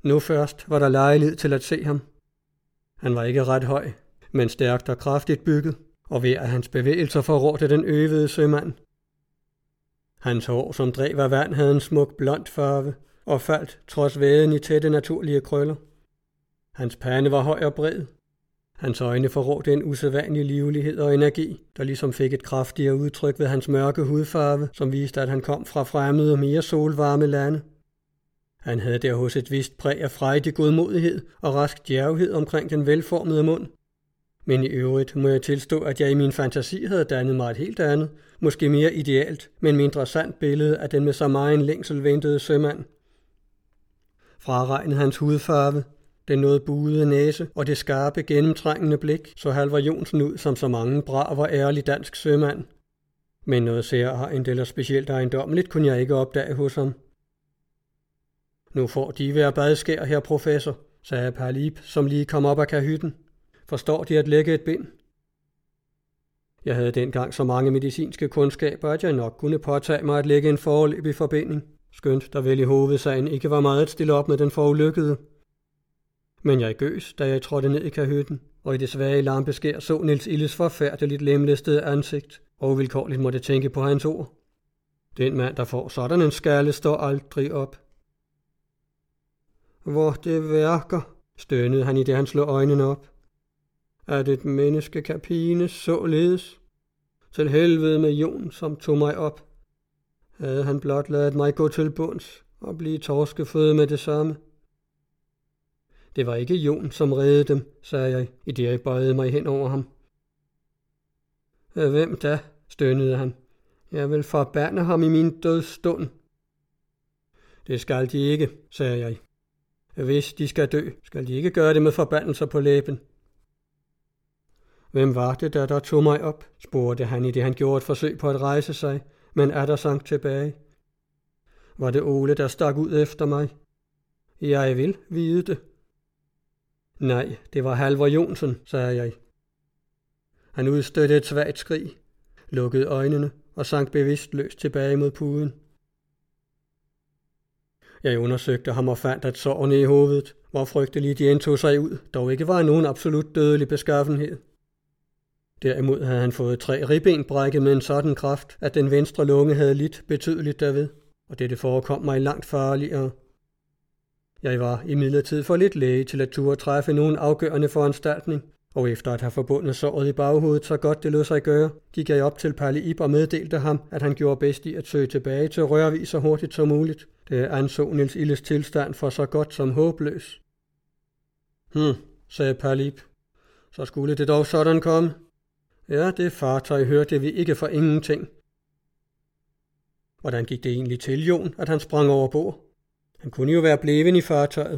Nu først var der lejlighed til at se ham. Han var ikke ret høj, men stærkt og kraftigt bygget, og ved at hans bevægelser forrådte den øvede sømand. Hans hår, som drev af vand, havde en smuk blond farve og faldt trods væden i tætte naturlige krøller. Hans pande var høj og bred. Hans øjne forrådte en usædvanlig livlighed og energi, der ligesom fik et kraftigere udtryk ved hans mørke hudfarve, som viste, at han kom fra fremmede og mere solvarme lande. Han havde der hos et vist præg af frejdig godmodighed og rask djærvhed omkring den velformede mund. Men i øvrigt må jeg tilstå, at jeg i min fantasi havde dannet mig et helt andet, måske mere idealt, men mindre sandt billede af den med så meget længsel ventede sømand. Fraregnet hans hudfarve, den noget buede næse og det skarpe, gennemtrængende blik, så Halvor Johnsen ud som så mange brav og ærlig dansk sømand. Men noget særligt eller specielt ejendommeligt kunne jeg ikke opdage hos ham. Nu får de hver badskær, herr professor, sagde Palip, som lige kom op af kahytten. Forstår de at lægge et bind? Jeg havde dengang så mange medicinske kundskaber, at jeg nok kunne påtage mig at lægge en foreløbig forbinding, skønt der vel i hovedsagen ikke var meget at stille op med den forulykkede. Men jeg gøs, da jeg trådte ned i kahytten, og i det svage lampeskær så Niels Illes forfærdeligt lemlæstede ansigt, og vilkårligt måtte tænke på hans ord. Den mand, der får sådan en skalle, står aldrig op. Hvor det værker, stønnede han i det, han slog øjnene op. At et menneske kan pines således. Til helvede med Jon, som tog mig op. Havde han blot ladet mig gå til bunds og blive torskeføde med det samme. Det var ikke Jon, som reddede dem, sagde jeg, i det jeg bøjede mig hen over ham. Hvem da, stønnede han. Jeg vil forbande ham i min dødsstund. Det skal de ikke, sagde jeg. Hvis de skal dø, skal de ikke gøre det med forbandelser på læben. Hvem var det, der tog mig op, spurgte han, i det han gjorde et forsøg på at rejse sig, men atter sank tilbage. Var det Ole, der stak ud efter mig? Jeg vil vide det. Nej, det var Halvor Johnsen, sagde jeg. Han udstødte et svagt skrig, lukkede øjnene og sank bevidstløst tilbage mod puden. Jeg undersøgte ham og fandt, at sårene i hovedet, hvor frygteligt de indtog sig ud, dog ikke var nogen absolut dødelig beskaffenhed. Derimod havde han fået 3 ribben brækket med en sådan kraft, at den venstre lunge havde lidt betydeligt derved, og dette forekom mig langt farligere. Jeg var imidlertid for lidt læge til at turde træffe nogen afgørende foranstaltning, og efter at have forbundet såret i baghovedet så godt det lod sig gøre, gik jeg op til Palip og meddelte ham, at han gjorde bedst i at søge tilbage til Rørvig så hurtigt som muligt. Det anså Niels Illes tilstand for så godt som håbløs. Sagde Palip. Så skulle det dog sådan komme. Ja, det fartøj hørte vi ikke for ingenting. Hvordan gik det egentlig til, Jon, at han sprang over bord? Han kunne jo være blevet i fartøjet.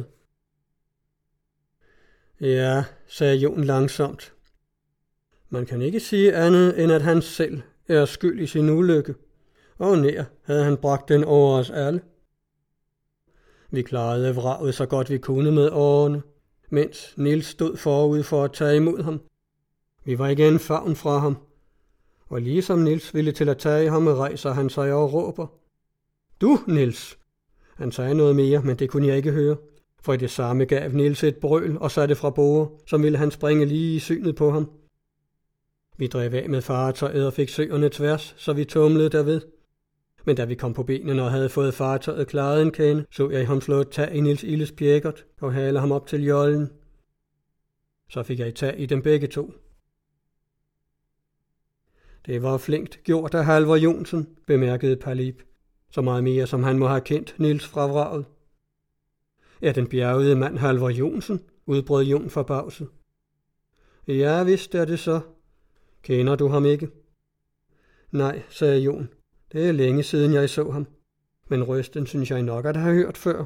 Ja, sagde Jon langsomt. Man kan ikke sige andet, end at han selv er skyld i sin ulykke, og nær havde han bragt den over os alle. Vi klarede vraget så godt vi kunne med årene, mens Niels stod forud for at tage imod ham. Vi var igen favn fra ham, og ligesom Niels ville til at tage ham, rejser han sig og råber. Du, Niels! Han sagde noget mere, men det kunne jeg ikke høre, for i det samme gav Niels et brøl og satte fra borde, som ville han springe lige i synet på ham. Vi drev af med fartøjet og fik søerne tværs, så vi tumlede derved. Men da vi kom på benene og havde fået fartøjet klaret en kende, så jeg ham slå et tag i Niels Illes pjækkert og hale ham op til jollen. Så fik jeg tag i dem begge to. Det var flinkt gjort af Halvor Johnsen, bemærkede Palip, så meget mere som han må have kendt Niels fra vraget. Er den bjergede mand Halvor Johnsen? Udbrød Jon forbavset. Ja, vist er det så. Kender du ham ikke? Nej, sagde Jon. Det er længe siden jeg så ham, men røsten synes jeg nok at have hørt før.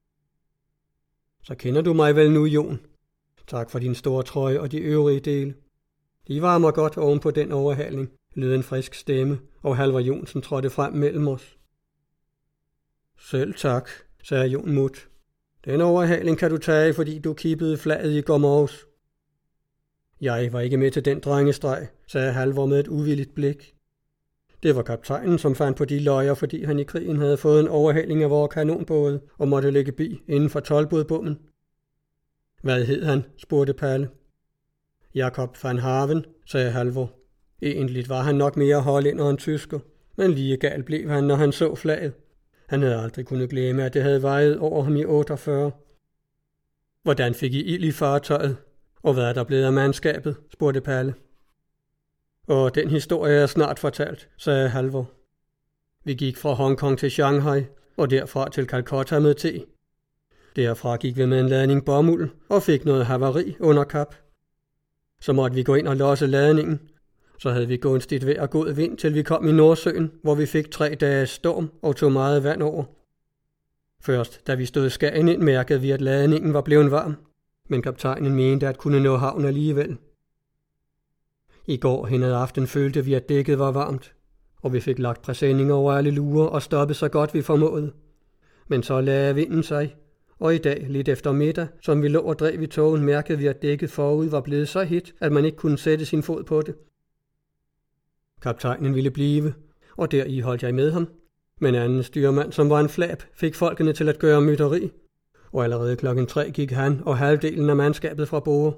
Så kender du mig vel nu, Jon. Tak for din store trøje og de øvrige dele. De varmer godt oven på den overhaling, lød en frisk stemme, og Halvor Johnsen trådte frem mellem os. Selv tak, sagde Jon mut. Den overhaling kan du tage, fordi du kippede flaget i går morges. Jeg var ikke med til den drengestreg, sagde Halvor med et uvilligt blik. Det var kaptajnen, som fandt på de løjer, fordi han i krigen havde fået en overhaling af vores kanonbåde og måtte lægge bi inden for toldbådbommen. Hvad hed han? Spurgte Palle. Jakob van Haven, sagde Halvor. Egentlig var han nok mere hollænder end tysker, men lige gal blev han, når han så flaget. Han havde aldrig kunnet glemme, at det havde vejet over ham i 48. Hvordan fik I ild i fartøjet? Og hvad er der blevet af mandskabet? Spurgte Palle. Og den historie er snart fortalt, sagde Halvor. Vi gik fra Hongkong til Shanghai, og derfra til Calcutta med te. Derfra gik vi med en ladning bomuld og fik noget havari under kap. Så måtte vi gå ind og losse ladningen. Så havde vi gunstigt vejr og god vind, til vi kom i Nordsøen, hvor vi fik 3 dages storm og tog meget vand over. Først, da vi stod Skagen ind, mærkede vi, at ladningen var blevet varm, men kaptajnen mente at kunne nå havn alligevel. I går hen ad aften følte vi, at dækket var varmt, og vi fik lagt præsending over alle lurer og stoppet så godt vi formåede. Men så lagde vinden sig, og i dag, lidt efter middag, som vi lå og drev i togen, mærkede vi, at dækket forud var blevet så hit, at man ikke kunne sætte sin fod på det. Kaptajnen ville blive, og deri holdt jeg med ham. Men anden styrmand, som var en flab, fik folkene til at gøre mytteri, og allerede 3:00 gik han og halvdelen af mandskabet fra bord.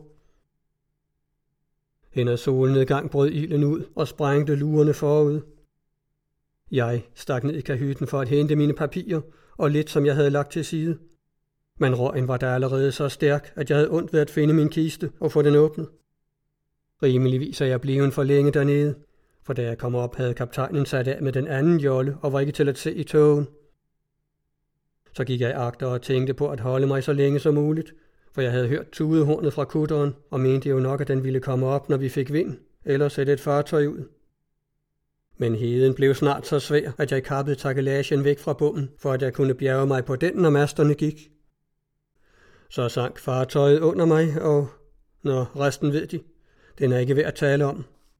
Hen ad solnedgang brød ilden ud og sprængte lurerne forud. Jeg stak ned i kahytten for at hente mine papirer og lidt, som jeg havde lagt til side. Men røgen var der allerede så stærk, at jeg havde ondt ved at finde min kiste og få den åbnet. Rimeligvis er jeg blevet for længe dernede, for da jeg kom op, havde kaptajnen sat af med den anden jolle og var ikke til at se i togen. Så gik jeg agter og tænkte på at holde mig så længe som muligt, for jeg havde hørt tudehornet fra kutteren og mente jo nok, at den ville komme op, når vi fik vind, eller sætte et fartøj ud. Men heden blev snart så svær, at jeg kappede takelagen væk fra bommen, for at jeg kunne bjerge mig på den, når masterne gik. Så sank fartøjet under mig, og resten ved de. Den er ikke værd at tale om.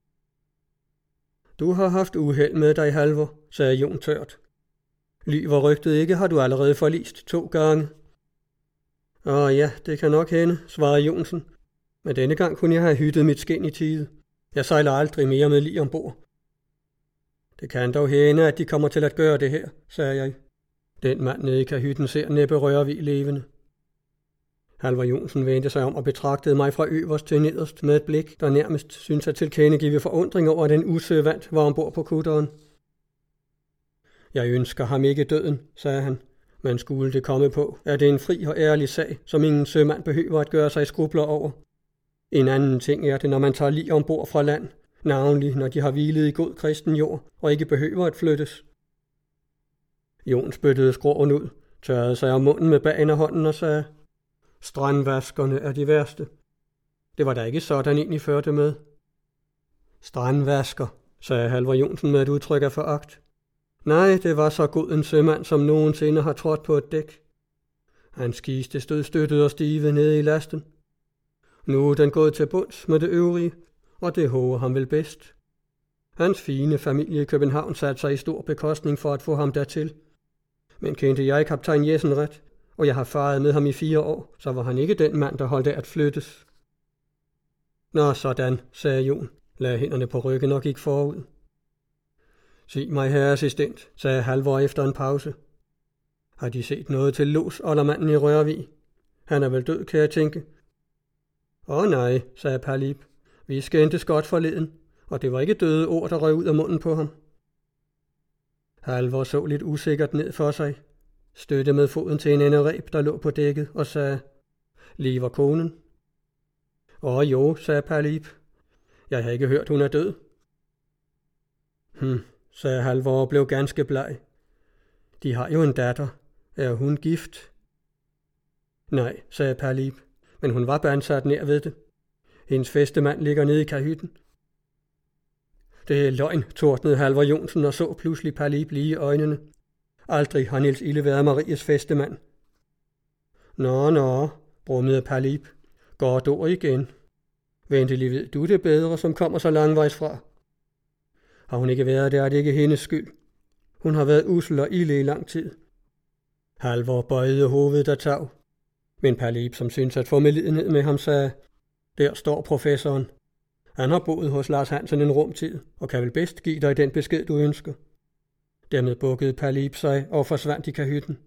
Du har haft uheld med dig, Halvor, sagde Jon tørt. Lyver rygtet ikke, har du allerede forlist 2 gange. Ja, det kan nok hende, svarede Jonsen. Men denne gang kunne jeg have hyttet mit skind i tide. Jeg sejler aldrig mere med lig ombord. Det kan dog hende, at de kommer til at gøre det her, sagde jeg. Den mand nede i kahytten ser næppe Rørvig levende. Halvor Jonsen vendte sig om og betragtede mig fra øverst til nederst med et blik, der nærmest syntes at tilkendegive forundring over, at den usøvant var ombord på kutteren. Jeg ønsker ham ikke døden, sagde han, men skulle det komme på, er det en fri og ærlig sag, som ingen sømand behøver at gøre sig skrubler over. En anden ting er det, når man tager lig ombord fra land, navnlig når de har hvilet i god kristen jord og ikke behøver at flyttes. Jon spyttede skråen ud, tørrede sig om munden med bagen af hånden og sagde: Strandvaskerne er de værste. Det var da ikke sådan en, I førte med. Strandvasker, sagde Halvor Jonsen med et udtryk af foragt. Nej, det var så god en sømand, som nogensinde har trådt på et dæk. Hans kiste stod støttet og stive nede i lasten. Nu er den gået til bunds med det øvrige, og det håber ham vel bedst. Hans fine familie i København satte sig i stor bekostning for at få ham dertil. Men kendte jeg kaptajn Jessen ret, og jeg har faret med ham i 4 år, så var han ikke den mand, der holdt af at flyttes. Nå, sådan, sagde Jon, lagde hænderne på ryggen og gik forud. Sig mig, herre assistent, sagde Halvor efter en pause. Har de set noget til losoldermanden i Rørvig? Han er vel død, kan jeg tænke. Nej, sagde Palib. Vi skændtes godt forleden, og det var ikke døde ord, der røg ud af munden på ham. Halvor så lidt usikkert ned for sig, støtte med foden til en endereb, der lå på dækket, og sagde: Lever konen? Jo, sagde Palib. Jeg har ikke hørt, hun er død. Sagde Halvor og blev ganske bleg. De har jo en datter. Er hun gift? Nej, sagde Palib, men hun var ansat nær ved det. Hendes fæstemand ligger nede i kahytten. Det er løgn, tordnede Halvor Jonsen og så pludselig Palib lige i øjnene. Aldrig har Niels Ilde været Maries fæstemand. Nå, brummede Palib. Godt ord igen. Ventelig ved du det bedre, som kommer så langvejs fra. Har hun ikke været der, er det ikke hendes skyld. Hun har været usel og ilde i lang tid. Halvor bøjede hovedet af tav. Men Palib, som syntes at få medlidenhed med ham, sagde: Der står professoren. Han har boet hos Lars Hansen en rumtid, og kan vel bedst give dig den besked, du ønsker. Dermed bukkede Palib sig og forsvandt i kahytten.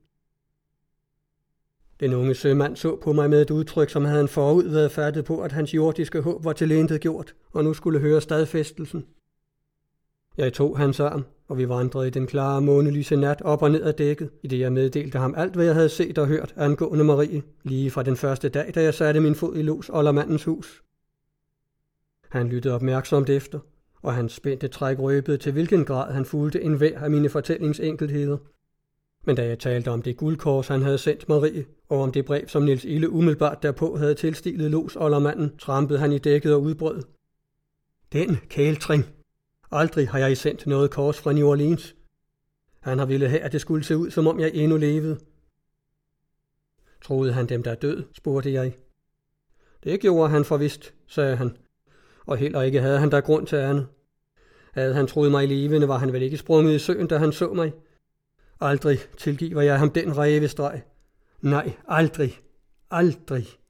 Den unge sømand så på mig med et udtryk, som havde han forud været fattet på, at hans jordiske håb var tilintet gjort, og nu skulle høre stadfæstelsen. Jeg tog hans arm, og vi vandrede i den klare månelyse nat op og ned ad dækket, i det jeg meddelte ham alt, hvad jeg havde set og hørt angående Marie, lige fra den første dag, da jeg satte min fod i Los Oldermandens hus. Han lyttede opmærksomt efter, og hans spændte træk røbede, til hvilken grad han fulgte enhver af mine fortællingsenkeltheder. Men da jeg talte om det guldkors, han havde sendt Marie, og om det brev, som Niels Ilde umiddelbart derpå havde tilstilet Los Oldermanden, trampede han i dækket og udbrød: Den kæltring! Aldrig har jeg sendt noget kors fra New Orleans. Han har ville have, at det skulle se ud, som om jeg endnu levede. Troede han dem, der død, spurgte jeg. Det gjorde han forvist, sagde han, og heller ikke havde han der grund til andet. Havde han troet mig levende, var han vel ikke sprunget i søen, da han så mig. Aldrig tilgiver jeg ham den rævestreg. Nej, aldrig, aldrig.